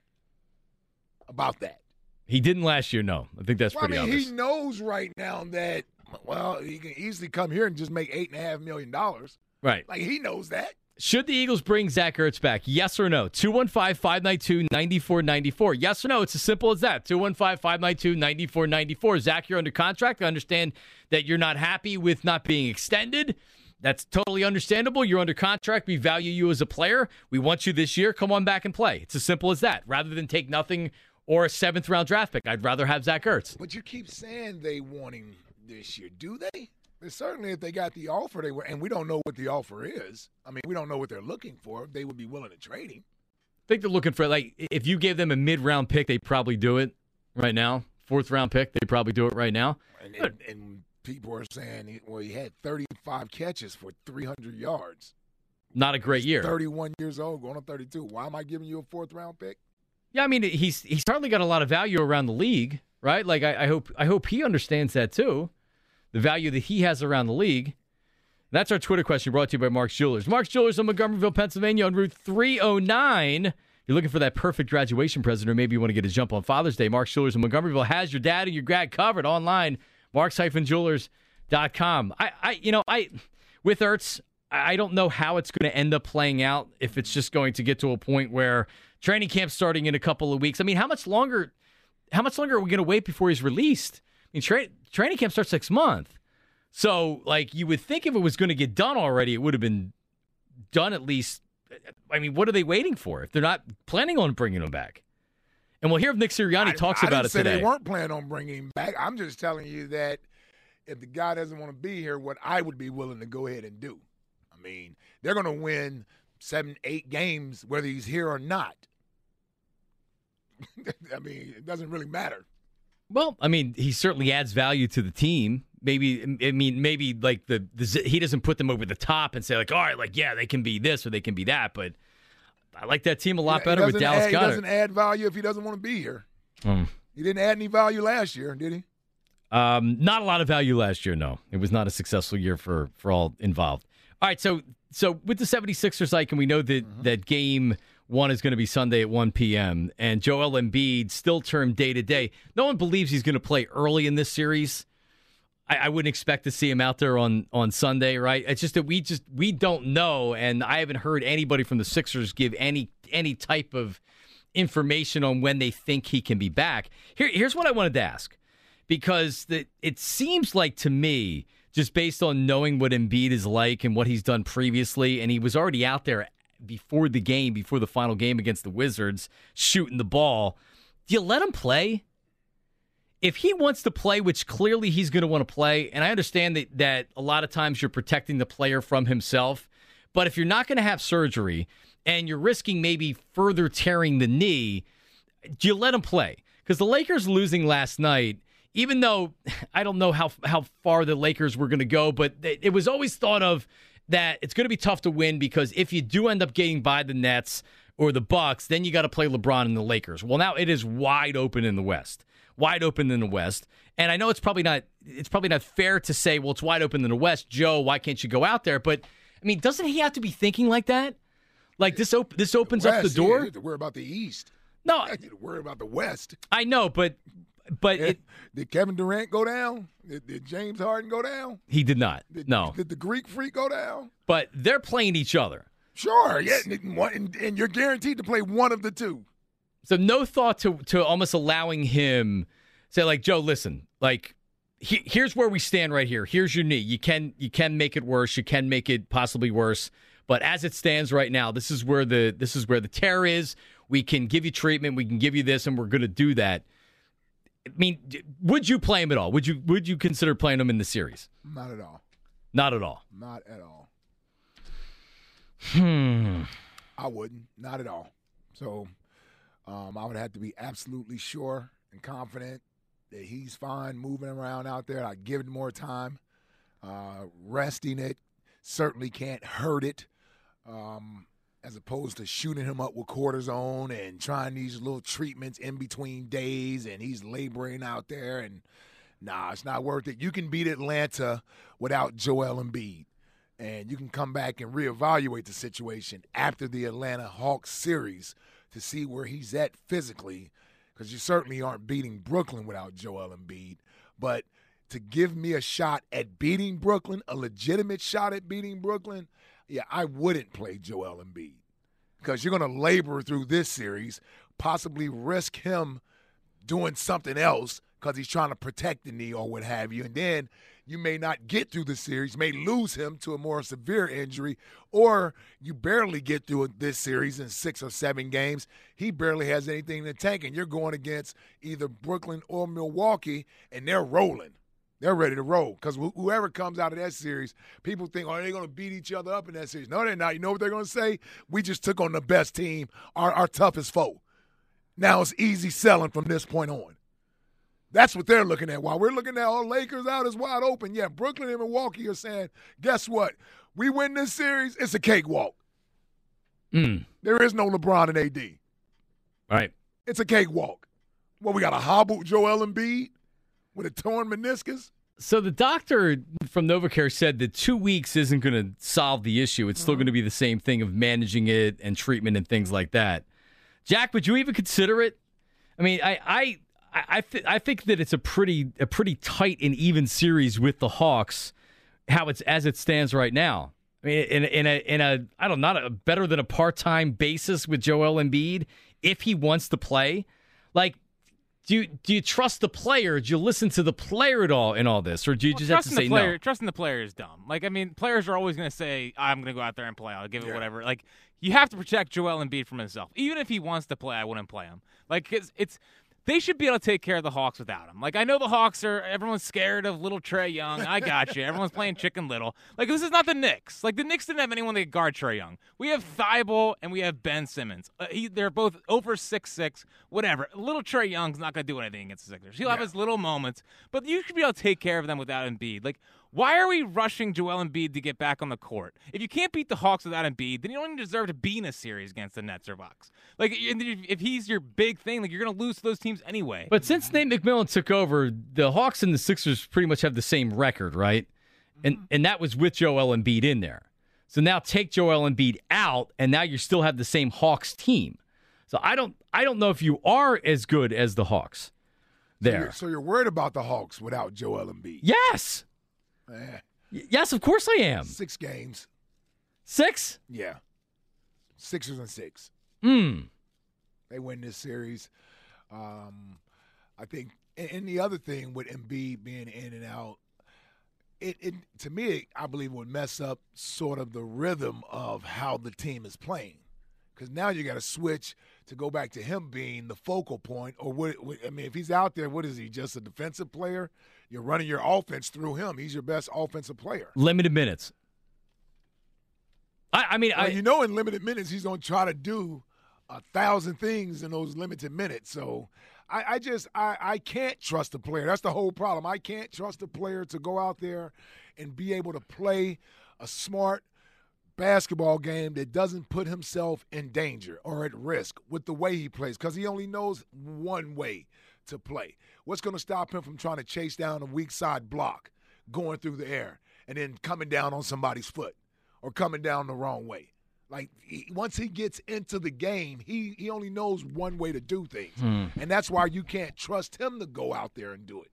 about that. He didn't last year, no. I think that's well, pretty I mean, obvious. He knows right now that well, he can easily come here and just make eight and a half million dollars. Right, like he knows that. Should the Eagles bring Zach Ertz back? Yes or no? two one five, five nine two, nine four nine four. Yes or no? It's as simple as that. two one five, five nine two, nine four nine four. Zach, you're under contract. I understand that you're not happy with not being extended. That's totally understandable. You're under contract. We value you as a player. We want you this year. Come on back and play. It's as simple as that. Rather than take nothing or a seventh-round draft pick, I'd rather have Zach Ertz. But you keep saying they want him this year. Do they? Certainly, if they got the offer, they were, and we don't know what the offer is. I mean, we don't know what they're looking for. They would be willing to trade him. I think they're looking for, like, if you gave them a mid-round pick, they'd probably do it right now. Fourth-round pick, they'd probably do it right now. And, and, and people are saying, well, he had thirty-five catches for three hundred yards. Not a great He's year. thirty-one years old, going on thirty-two. Why am I giving you a fourth-round pick? Yeah, I mean, he's he's certainly got a lot of value around the league, right? Like, I, I hope I hope he understands that, too. The value that he has around the league. That's our Twitter question brought to you by Mark's Jewelers. Mark's Jewelers in Montgomeryville, Pennsylvania on Route three oh nine. You're looking for that perfect graduation present, or maybe you want to get a jump on Father's Day. Mark's Jewelers in Montgomeryville has your dad and your grad covered online. marks jewelers dot com. I, I, you know, I with Ertz, I don't know how it's going to end up playing out, if it's just going to get to a point where training camp's starting in a couple of weeks. I mean, how much longer, how much longer are we going to wait before he's released? I mean, tra- training camp starts next month. So, like, you would think if it was going to get done already, it would have been done at least. I mean, what are they waiting for if they're not planning on bringing him back? And we'll hear if Nick Sirianni I, talks I about didn't it say today. They weren't planning on bringing him back. I'm just telling you that if the guy doesn't want to be here, what I would be willing to go ahead and do. I mean, they're going to win seven, eight games whether he's here or not. I mean, it doesn't really matter. Well, I mean, he certainly adds value to the team. Maybe, I mean, maybe like the, the he doesn't put them over the top and say like, all right, like yeah, they can be this or they can be that. But I like that team a lot better with Dallas add, Goedert. He doesn't add value if he doesn't want to be here. Mm. He didn't add any value last year, did he? Um, not a lot of value last year. No, it was not a successful year for for all involved. All right, so so with the seventy-sixers, like, and we know that mm-hmm. that game one is going to be Sunday at one p.m. and Joel Embiid still termed day to day. No one believes he's going to play early in this series. I, I wouldn't expect to see him out there on, on Sunday, right? It's just that we just we don't know, and I haven't heard anybody from the Sixers give any any type of information on when they think he can be back. Here, here's what I wanted to ask, because the, it seems like to me, just based on knowing what Embiid is like and what he's done previously, and he was already out there before the game, before the final game against the Wizards, shooting the ball. Do you let him play? If he wants to play, which clearly he's going to want to play, and I understand that, that a lot of times you're protecting the player from himself, But if you're not going to have surgery and you're risking maybe further tearing the knee, do you let him play? Because the Lakers losing last night, even though I don't know how how far the Lakers were going to go, but it was always thought of that it's going to be tough to win because if you do end up getting by the Nets or the Bucks, then you got to play LeBron and the Lakers. Well, now it is wide open in the West. Wide open in the West. And I know it's probably not it's probably not fair to say, well, it's wide open in the West. Joe, why can't you go out there? But, I mean, doesn't he have to be thinking like that? Like, this op- this opens the West, up the door? You have to worry about the East. No. You have to worry about the West. I know, but but it, did Kevin Durant go down? Did, did James Harden go down? He did not. Did, no. Did the Greek Freak go down? But they're playing each other. Sure, yeah, and, and you're guaranteed to play one of the two. So no thought to to almost allowing him say, like, Joe, listen, like, he, here's where we stand right here. Here's your knee. You can you can make it worse. You can make it possibly worse. But as it stands right now, this is where the this is where the tear is. We can give you treatment. We can give you this, and we're going to do that. I mean, would you play him at all? Would you would you consider playing him in the series? Not at all. Not at all. Not at all. Hmm. I wouldn't. Not at all. So um, I would have to be absolutely sure and confident that he's fine moving around out there. I'd give it more time. Uh, resting it certainly can't hurt it, um, as opposed to shooting him up with cortisone and trying these little treatments in between days, and he's laboring out there. And, nah, it's not worth it. You can beat Atlanta without Joel Embiid. And you can come back and reevaluate the situation after the Atlanta Hawks series to see where he's at physically, because you certainly aren't beating Brooklyn without Joel Embiid. But to give me a shot at beating Brooklyn, a legitimate shot at beating Brooklyn, yeah, I wouldn't play Joel Embiid, because you're going to labor through this series, possibly risk him doing something else because he's trying to protect the knee or what have you, and then you may not get through the series, may lose him to a more severe injury, or you barely get through this series in six or seven games. He barely has anything in the tank, and you're going against either Brooklyn or Milwaukee, and they're rolling. They're ready to roll, because wh- whoever comes out of that series, people think, oh, they're going to beat each other up in that series. No, they're not. You know what they're going to say? We just took on the best team, our, our toughest foe. Now it's easy selling from this point on. That's what they're looking at. While we're looking at all Lakers out is wide open, yeah, Brooklyn and Milwaukee are saying, guess what? We win this series, it's a cakewalk. Mm. There is no LeBron and A D. Right. It's a cakewalk. Well, we got a hobbled Joel Embiid with a torn meniscus. So the doctor from NovaCare said that two weeks isn't going to solve the issue. It's still mm-hmm. going to be the same thing of managing it and treatment and things like that. Jack, would you even consider it? I mean, I... I I th- I think that it's a pretty a pretty tight and even series with the Hawks, how it's as it stands right now. I mean, in in a in a I don't know, not a better than a part-time basis with Joel Embiid if he wants to play. Like, do you do you trust the player? Do you listen to the player at all in all this, or do you well, just have to say player, no? Trusting the player is dumb. Like, I mean, players are always going to say, "I'm going to go out there and play. I'll give it yeah. whatever." Like, you have to protect Joel Embiid from himself. Even if he wants to play, I wouldn't play him. Like, it's it's. They should be able to take care of the Hawks without him. Like, I know the Hawks are, everyone's scared of little Trae Young. I got you. Everyone's playing Chicken Little. Like, this is not the Knicks. Like, the Knicks didn't have anyone that could guard Trae Young. We have Thibault and we have Ben Simmons. Uh, he, they're both over six six, whatever. Little Trae Young's not going to do anything against the Sixers. He'll yeah. have his little moments, but you should be able to take care of them without Embiid. Like, why are we rushing Joel Embiid to get back on the court? If you can't beat the Hawks without Embiid, then you don't even deserve to be in a series against the Nets or Bucks. Like, if he's your big thing, like, you're going to lose to those teams anyway. But since Nate McMillan took over, the Hawks and the Sixers pretty much have the same record, right? And mm-hmm. and that was with Joel Embiid in there. So now take Joel Embiid out, and now you still have the same Hawks team. So I don't I don't know if you are as good as the Hawks there. So you're, so you're worried about the Hawks without Joel Embiid? Yes. Eh. Yes, of course I am. Six games. Six? Yeah. Sixers and six. Hmm. They win this series. Um, I think, and the other thing with Embiid being in and out, it, it to me, I believe would mess up sort of the rhythm of how the team is playing. Because now you got to switch to go back to him being the focal point. Or, what, what, I mean, if he's out there, what is he, just a defensive player? You're running your offense through him. He's your best offensive player. Limited minutes. I, I mean, well, I you know, in limited minutes, he's going to try to do a thousand things in those limited minutes. So I, I just I, I can't trust the player. That's the whole problem. I can't trust the player to go out there and be able to play a smart basketball game that doesn't put himself in danger or at risk with the way he plays, because he only knows one way to play. What's going to stop him from trying to chase down a weak side block, going through the air, and then coming down on somebody's foot or coming down the wrong way? Like, he, once he gets into the game, he, he only knows one way to do things. Hmm. And that's why you can't trust him to go out there and do it.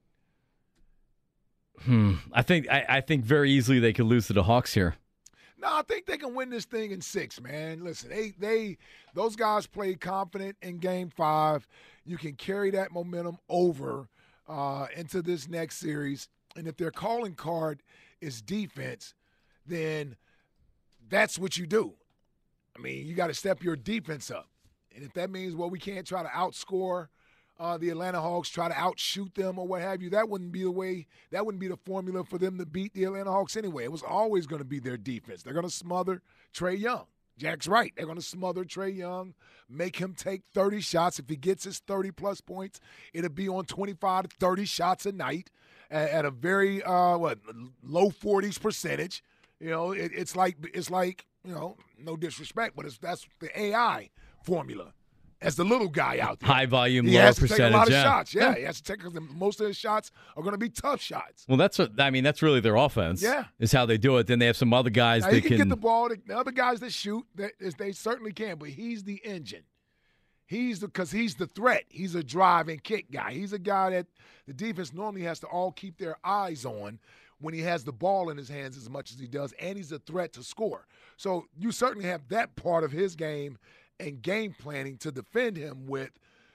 Hmm. I think I, I think very easily they could lose to the Hawks here. No, I think they can win this thing in six, man. Listen, they they those guys played confident in game five. You can carry that momentum over uh, into this next series. And if their calling card is defense, then that's what you do. I mean, you got to step your defense up. And if that means, well, we can't try to outscore uh, the Atlanta Hawks, try to outshoot them or what have you, that wouldn't be the way, that wouldn't be the formula for them to beat the Atlanta Hawks anyway. It was always going to be their defense. They're going to smother Trae Young. Jack's right. They're going to smother Trae Young, make him take thirty shots. If he gets his thirty-plus points, it'll be on twenty-five to thirty shots a night at, at a very, uh, what, low forties percentage. You know, it, it's like it's like, you know, no disrespect, but it's that's the A I formula. As the little guy out there, high volume, he low has to percentage. take a lot of yeah. shots. Yeah, yeah, he has to take because most of his shots are going to be tough shots. Well, that's what I mean. That's really their offense. Yeah, is how they do it. Then they have some other guys now, that he can, can get the ball. The other guys that shoot, that is, they certainly can. But he's the engine. He's the because he's the threat. He's a drive and kick guy. He's a guy that the defense normally has to all keep their eyes on when he has the ball in his hands as much as he does, and he's a threat to score. So you certainly have that part of his game and game planning to defend him with.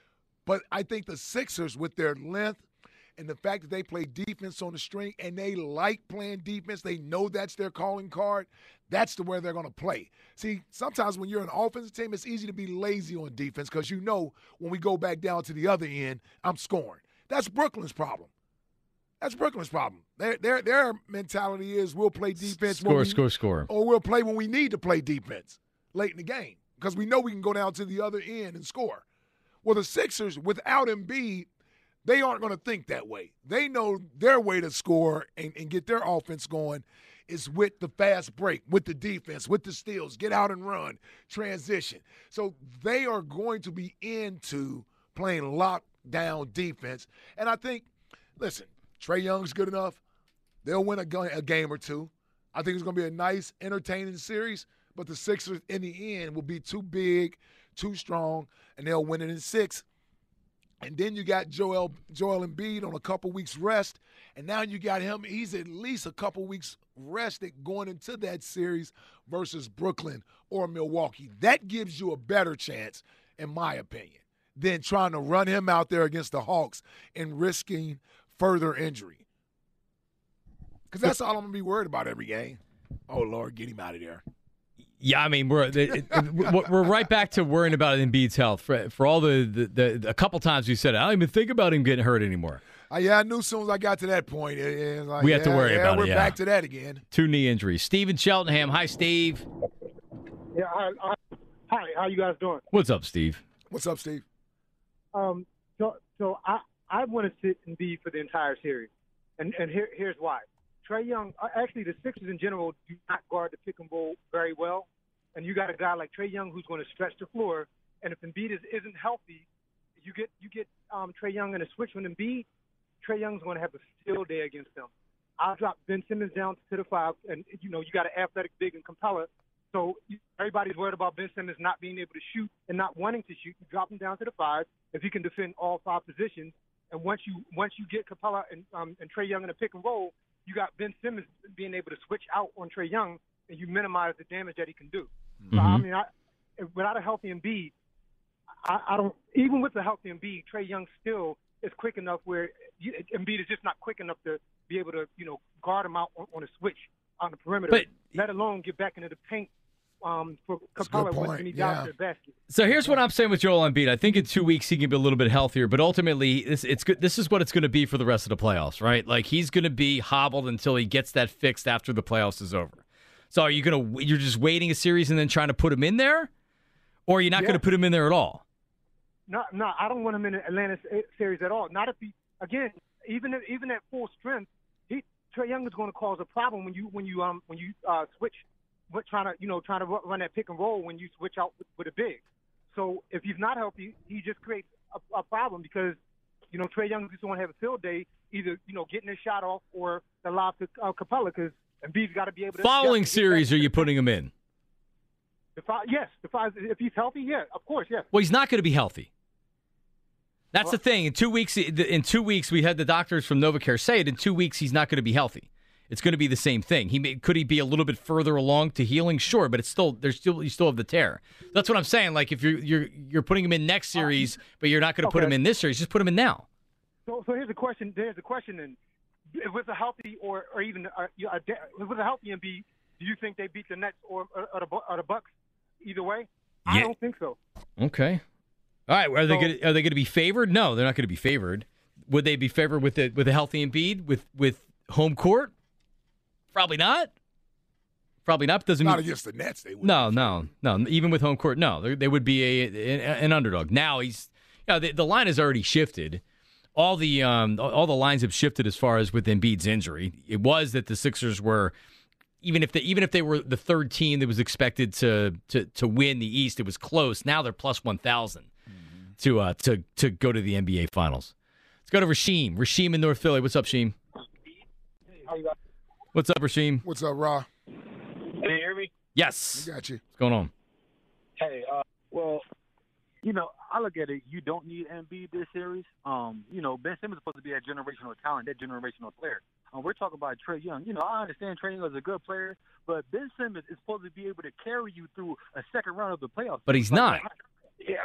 But I think the Sixers, with their length and the fact that they play defense on the string and they like playing defense, they know that's their calling card, that's the where they're going to play. See, sometimes when you're an offensive team, it's easy to be lazy on defense because you know when we go back down to the other end, I'm scoring. That's Brooklyn's problem. That's Brooklyn's problem. Their their their mentality is we'll play defense. Score, when we, score, score. Or we'll play when we need to play defense late in the game because we know we can go down to the other end and score. Well, the Sixers, without Embiid, they aren't going to think that way. They know their way to score and, and get their offense going is with the fast break, with the defense, with the steals, get out and run, transition. So they are going to be into playing lockdown defense. And I think, listen, Trae Young's good enough. They'll win a, a game or two. I think it's going to be a nice, entertaining series, but the Sixers in the end will be too big, too strong, and they'll win it in six. And then you got Joel Joel Embiid on a couple weeks rest, and now you got him. He's at least a couple weeks rested going into that series versus Brooklyn or Milwaukee. That gives you a better chance, in my opinion, than trying to run him out there against the Hawks and risking further injury. Because that's all I'm going to be worried about every game. Oh, Lord, get him out of there. Yeah, I mean, we're it, it, we're right back to worrying about Embiid's health. For, for all the, the, the a couple times we said it, I don't even think about him getting hurt anymore. Uh, yeah, I knew as soon as I got to that point. It, it was like, we yeah, have to worry yeah, about we're it. We're back to that again. Two knee injuries. Steve in Cheltenham. Hi, Steve. Yeah, hi, hi, hi. How you guys doing? What's up, Steve? What's up, Steve? Um, so, so I, I want to sit and be for the entire series, and and here, here's why. Trae Young, actually, the Sixers in general do not guard the pick and roll very well. And you got a guy like Trae Young who's going to stretch the floor. And if Embiid is, isn't healthy, you get you get um, Trae Young in a switch with Embiid. Trae Young's going to have a field day against them. I'll drop Ben Simmons down to the five, and you know you got an athletic big and Capella. So everybody's worried about Ben Simmons not being able to shoot and not wanting to shoot. You drop him down to the five if he can defend all five positions. And once you once you get Capella and um, and Trae Young in a pick and roll, you got Ben Simmons being able to switch out on Trae Young, and you minimize the damage that he can do. Mm-hmm. So, I mean, I, without a healthy Embiid, I, I don't. Even with a healthy Embiid, Trae Young still is quick enough where you, Embiid is just not quick enough to be able to, you know, guard him out on, on a switch on the perimeter. But, let alone get back into the paint um, for Capella when he yeah. got to the basket. So here's what I'm saying with Joel Embiid. I think in two weeks he can be a little bit healthier, but ultimately it's, it's good. This is what it's going to be for the rest of the playoffs, right? Like he's going to be hobbled until he gets that fixed after the playoffs is over. So are you gonna you're just waiting a series and then trying to put him in there, or are you not Yeah. going to put him in there at all? No, no, I don't want him in the Atlanta s- series at all. Not if he, again, even if, even at full strength, he Trae Young is going to cause a problem when you when you um when you uh switch, what trying to you know trying to ru- run that pick and roll when you switch out with, with a big. So if he's not healthy, he just creates a, a problem because you know Trae Young just want to have a field day, either you know getting his shot off or the lob to uh, Capella because Embiid's got to be able to. Following yeah, series, are you putting him in? The five, yes, the five, if he's healthy, yeah, of course, yes. Well, he's not going to be healthy. That's the thing. In two weeks, in two weeks, we had the doctors from NovaCare say it. In two weeks, he's not going to be healthy. It's going to be the same thing. He may, could he be a little bit further along to healing? Sure, but it's still there's still you still have the tear. That's what I'm saying. Like if you're you're you're putting him in next series, but you're not going to put Okay. him in this series, just put him in now. So, so here's the question. Here's the question. Then, with a healthy or or even uh, you- a, de- with a healthy Embiid, do you think they beat the Nets or or, or, the, Bu- or the Bucks either way? I Yeah. don't think so. Okay. All right. Are they So- going are they going to be favored? No, they're not going to be favored. Would they be favored with a, with a healthy Embiid with with home court? Probably not. Probably not. Doesn't Not mean against the Nets. They would. no, no, no. Even with home court, no, they, they would be a, a- an underdog. Now he's, you know, the, the line has already shifted. All the um, all the lines have shifted as far as with Embiid's injury. It was that the Sixers were, even if they even if they were the third team that was expected to to to win the East, it was close. Now they're plus one thousand mm-hmm. to uh to to go to the N B A Finals. Let's go to Rasheem. Rasheem in North Philly. What's up, Rasheem? What's up, Rasheem? What's up, Ra? Can you hear me? Yes. I got you. What's going on? Hey, uh, well, you know, I look at it. You don't need Embiid this series. Um, you know, Ben Simmons is supposed to be that generational talent, that generational player. Um, we're talking about Trae Young. You know, I understand Trae Young is a good player, but Ben Simmons is supposed to be able to carry you through a second round of the playoffs. But he's Like, not. I, yeah,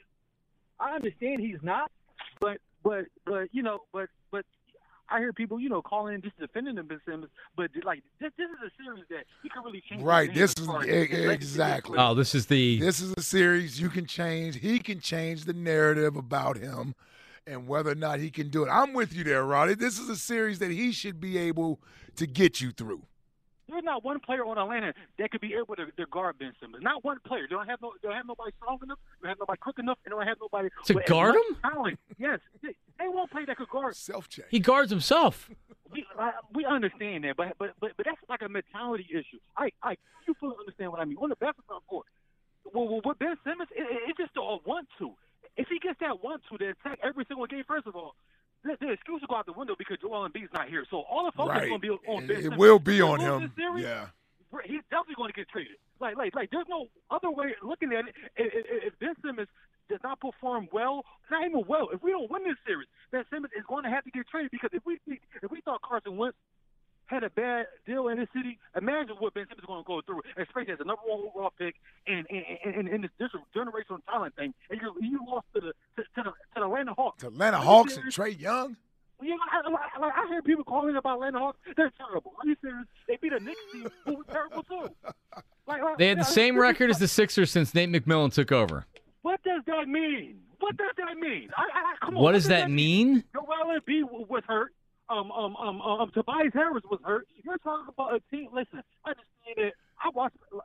I understand he's not, but but but you know, but but. I hear people, you know, calling in just defending Ben Simmons, but like this, this is a series that he can really change. Right. the This game is as far as e- his legacy. exactly. Oh, this is the This is a series you can change. He can change the narrative about him and whether or not he can do it. I'm with you there, Roddy. This is a series that he should be able to get you through. There's not one player on Atlanta that could be able to, to guard Ben Simmons. Not one player. They don't have no. They don't have nobody strong enough. They don't have nobody quick enough. They don't have nobody To with as guard much him? Talent. Yes, they, they won't play that could guard. Self-check. he guards himself. We I, we understand that, but but but but that's like a mentality issue. I I you fully understand what I mean. On the basketball court, well, well with Ben Simmons, it, it, it's just a one two. If he gets that one two to attack every single game, first of all, the, the excuse will go out the window because Joel Embiid's not here. So all the focus Right. is going to be on It- Ben it Simmons. will be If on he loses him. this series, Yeah. he's definitely going to get traded. Like, like, like, there's no other way of looking at it. If, if, if Ben Simmons does not perform well, not even well, if we don't win this series, Ben Simmons is going to have to get traded because if we if we thought Carson Wentz had a bad deal in this city, imagine what Ben Simmons is going to go through, especially as a number one overall pick and in, in, in this, this generational talent thing, and you you lost to the to, to the to the Atlanta Hawks. To Atlanta Are you Hawks and serious? Trae Young. You know, I, I, I hear people calling about Atlanta Hawks. They're terrible. Are you serious? They beat a Knicks team who was terrible too. Like, like, They had the same record as the Sixers since Nate McMillan took over. What does that mean? What does that mean? I, I, come on, What does that mean? Joel Embiid was hurt. Um, um, um, um, Tobias Harris was hurt. You're talking about a team. Listen, I understand it. I watched. Like,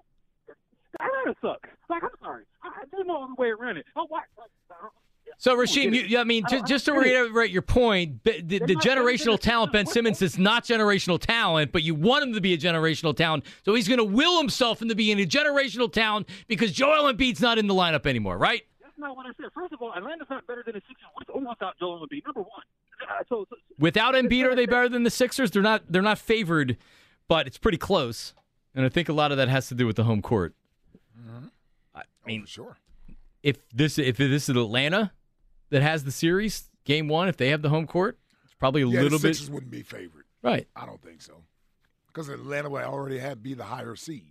Atlanta sucks. Like, I'm sorry. I, there's no other way around it. I watch. So, Rasheem, you, I mean, just, just to reiterate your point, the, the, the generational talent, Ben Simmons is not generational talent, but you want him to be a generational talent, so he's going to will himself into being a generational talent because Joel Embiid's not in the lineup anymore, right? That's not what I said. First of all, Atlanta's not better than the Sixers without Joel Embiid. Number one. Uh, so, so, Without Embiid, are they better than the Sixers? They're not. They're not favored, but it's pretty close, and I think a lot of that has to do with the home court. Mm-hmm. I mean, oh, sure. If this if this is Atlanta that has the series, game one, if they have the home court, it's probably a yeah, little the bit. Sixers wouldn't be favored. Right. I don't think so. Because Atlanta would already have be the higher seed.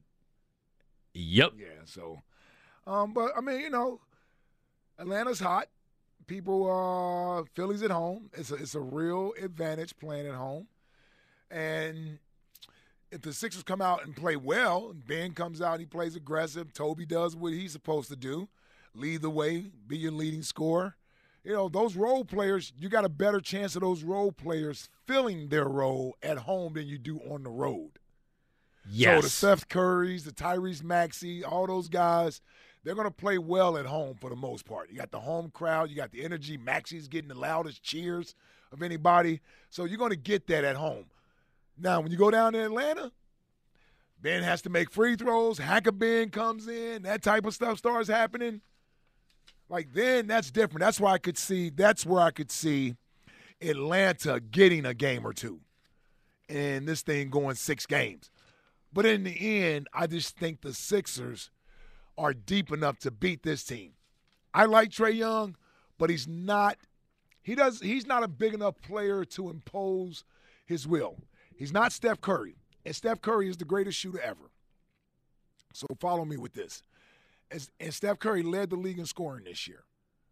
Yep. Yeah, so um, but I mean, you know, Atlanta's hot. People uh Philly's at home. It's a it's a real advantage playing at home. And if the Sixers come out and play well, and Ben comes out and he plays aggressive, Toby does what he's supposed to do, lead the way, be your leading scorer. You know, those role players, you got a better chance of those role players filling their role at home than you do on the road. Yes. So the Steph Currys, the Tyrese Maxey, all those guys, they're going to play well at home for the most part. You got the home crowd. You got the energy. Maxey's getting the loudest cheers of anybody. So you're going to get that at home. Now, when you go down to Atlanta, Ben has to make free throws. Hack-a-Ben comes in. That type of stuff starts happening. Like, then that's different. That's where I could see, that's where I could see Atlanta getting a game or two and this thing going six games. But in the end, I just think the Sixers are deep enough to beat this team. I like Trae Young, but he's not he does he's not a big enough player to impose his will. He's not Steph Curry, and Steph Curry is the greatest shooter ever. So follow me with this. As, and Steph Curry led the league in scoring this year.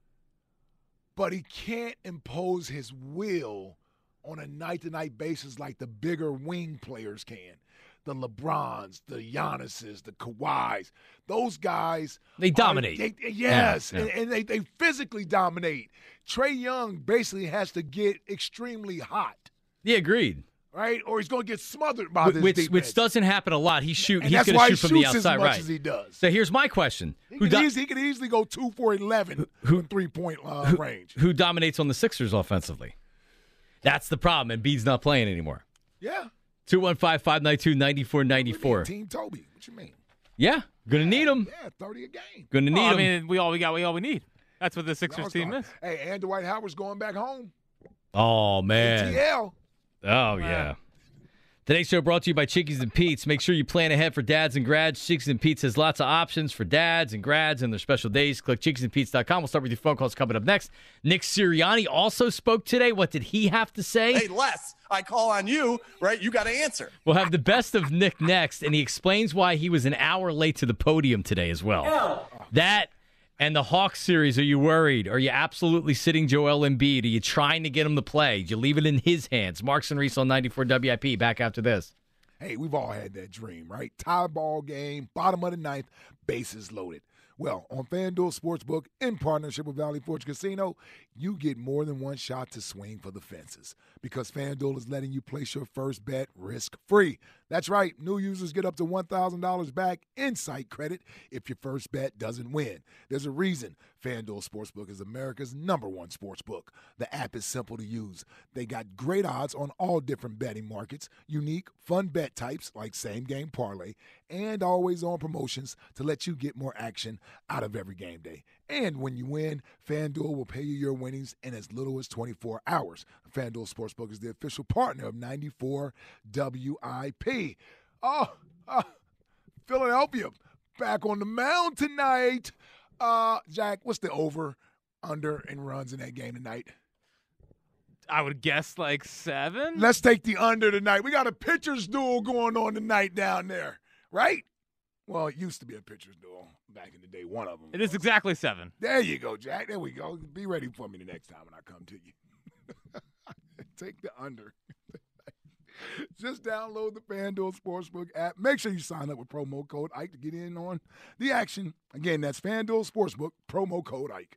But he can't impose his will on a night-to-night basis like the bigger wing players can. The LeBrons, the Giannis's, the Kawhis, those guys. They dominate. Are, they, yes, yeah, yeah. And, and they, they physically dominate. Trae Young basically has to get extremely hot. Yeah, agreed. Right? Or he's going to get smothered by this which, defense. which doesn't happen a lot. He shoot. And he's that's going why to he shoot from the shoots outside, as much right? as he does. So here's my question: He Who could, do- easily, he could easily go two for eleven who, from three-point uh, who, range. Who dominates on the Sixers offensively? That's the problem. And Embiid's not playing anymore. Yeah. two one five, five nine two, nine four nine four. Team Toby. What you mean? Yeah, gonna need him. Yeah, thirty a game. Gonna need Well, I him. mean, we all we got. We all we need. That's what the Sixers No, team not. is. Hey, and Dwight Howard's going back home. Oh man. T L. Oh yeah. Today's show brought to you by Chickies and Pete's. Make sure you plan ahead for dads and grads. Chickies and Pete's has lots of options for dads and grads and their special days. Click chickies and pete's dot com. We'll start with your phone calls coming up next. Nick Sirianni also spoke today. What did he have to say? Hey, Les, I call on you, right? You got to answer. We'll have the best of Nick next, and he explains why he was an hour late to the podium today as well. Oh. That and the Hawks series, are you worried? Are you absolutely sitting Joel Embiid? Are you trying to get him to play? Do you leave it in his hands? Marks and Reese on ninety-four W I P. Back after this. Hey, we've all had that dream, right? Tie ball game, bottom of the ninth, bases loaded. Well, on FanDuel Sportsbook, in partnership with Valley Forge Casino, you get more than one shot to swing for the fences because FanDuel is letting you place your first bet risk-free. That's right. New users get up to one thousand dollars back in site credit if your first bet doesn't win. There's a reason FanDuel Sportsbook is America's number one sportsbook. The app is simple to use. They got great odds on all different betting markets, unique, fun bet types like same-game parlay, and always-on promotions to let you get more action out of every game day. And when you win, FanDuel will pay you your winnings in as little as twenty-four hours. FanDuel Sportsbook is the official partner of ninety-four W I P. Oh, uh, Philadelphia back on the mound tonight. Uh, Jack, what's the over, under, and runs in that game tonight? I would guess like seven. Let's take the under tonight. We got a pitcher's duel going on tonight down there, right? Well, it used to be a pitcher's duel back in the day, one of them. It is exactly seven. There you go, Jack. There we go. Be ready for me the next time when I come to you. Take the under. Just download the FanDuel Sportsbook app. Make sure you sign up with promo code Ike to get in on the action. Again, that's FanDuel Sportsbook, promo code Ike.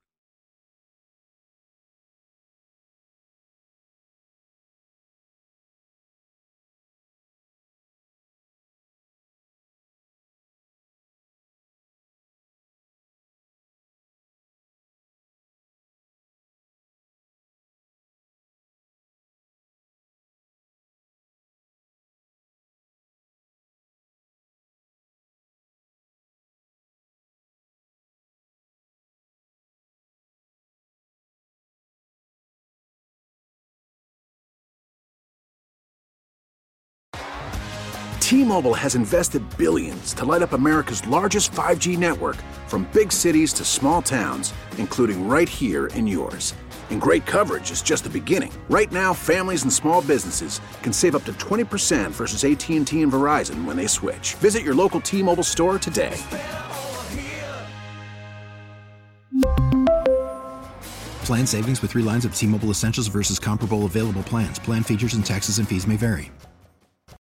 T-Mobile has invested billions to light up America's largest five G network, from big cities to small towns, including right here in yours. And great coverage is just the beginning. Right now, families and small businesses can save up to twenty percent versus A T and T and Verizon when they switch. Visit your local T-Mobile store today. Plan savings with three lines of T-Mobile Essentials versus comparable available plans. Plan features and taxes and fees may vary.